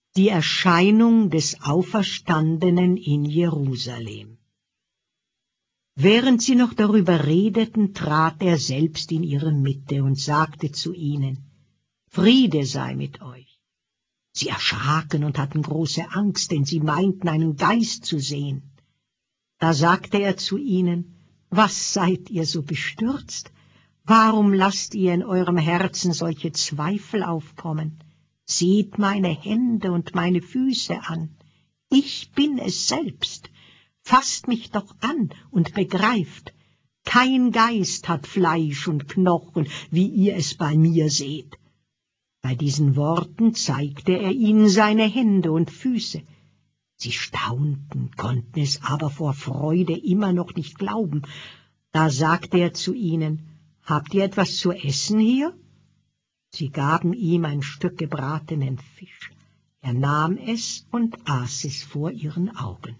Die Erscheinung des Auferstandenen in Jerusalem. Während sie noch darüber redeten, trat er selbst in ihre Mitte und sagte zu ihnen: Friede sei mit euch. Sie erschraken und hatten große Angst, denn sie meinten, einen Geist zu sehen. Da sagte er zu ihnen: Was seid ihr so bestürzt? Warum lasst ihr in eurem Herzen solche Zweifel aufkommen? Seht meine Hände und meine Füße an. Ich bin es selbst. Fasst mich doch an und begreift. Kein Geist hat Fleisch und Knochen, wie ihr es bei mir seht. Bei diesen Worten zeigte er ihnen seine Hände und Füße. Sie staunten, konnten es aber vor Freude immer noch nicht glauben. Da sagte er zu ihnen: Habt ihr etwas zu essen hier? Sie gaben ihm ein Stück gebratenen Fisch. Er nahm es und aß es vor ihren Augen.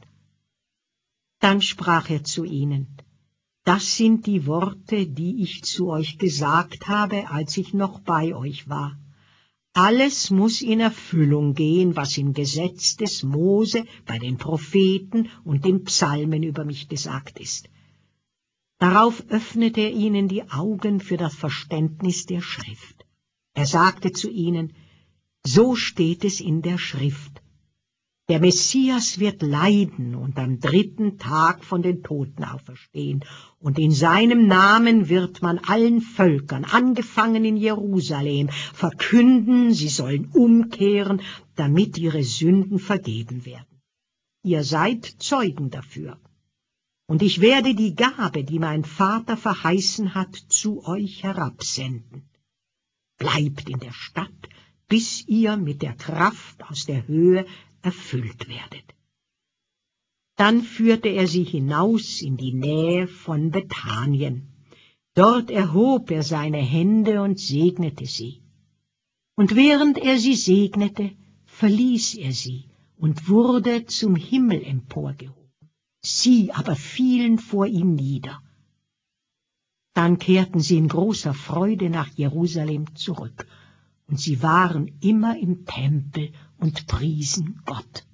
Dann sprach er zu ihnen: Das sind die Worte, die ich zu euch gesagt habe, als ich noch bei euch war. Alles muss in Erfüllung gehen, was im Gesetz des Mose, bei den Propheten und den Psalmen über mich gesagt ist. Darauf öffnete er ihnen die Augen für das Verständnis der Schrift. Er sagte zu ihnen: So steht es in der Schrift. Der Messias wird leiden und am 3. Tag von den Toten auferstehen, und in seinem Namen wird man allen Völkern, angefangen in Jerusalem, verkünden, sie sollen umkehren, damit ihre Sünden vergeben werden. Ihr seid Zeugen dafür. Und ich werde die Gabe, die mein Vater verheißen hat, zu euch herabsenden. Bleibt in der Stadt, bis ihr mit der Kraft aus der Höhe erfüllt werdet. Dann führte er sie hinaus in die Nähe von Bethanien. Dort erhob er seine Hände und segnete sie. Und während er sie segnete, verließ er sie und wurde zum Himmel emporgehoben. Sie aber fielen vor ihm nieder. Dann kehrten sie in großer Freude nach Jerusalem zurück, und sie waren immer im Tempel und priesen Gott.